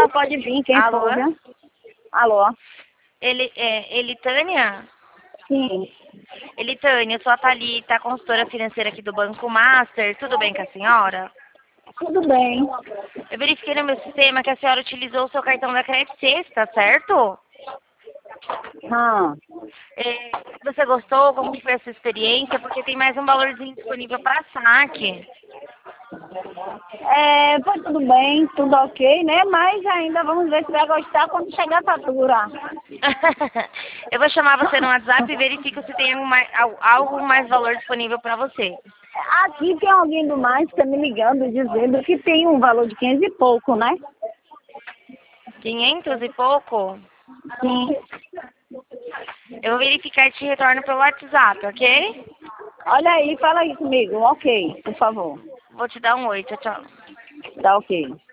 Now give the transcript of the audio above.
favor, pode vir, quem Alô? for, viu? Alô? Elitânia? Sim. Elitânia, eu sou a Thalita, consultora financeira aqui do Banco Master. Tudo bem com a senhora? Tudo bem. Eu verifiquei no meu sistema que a senhora utilizou o seu cartão da Credit Sexta, certo? Ah, Você gostou? Como foi essa experiência? Porque tem mais um valorzinho disponível para saque. foi tudo bem, tudo ok, né? Mas ainda vamos ver se vai gostar quando chegar a fatura. Eu vou chamar você no WhatsApp e verifico se tem algo mais valor disponível para você. Aqui tem alguém do mais que tá me ligando, dizendo que tem um valor de 500 e pouco, né? 500 e pouco? Sim. Eu vou verificar e te retorno pelo WhatsApp, ok? Olha aí, fala aí comigo. Ok, por favor. Vou te dar um oi, tchau, tchau. Tá ok.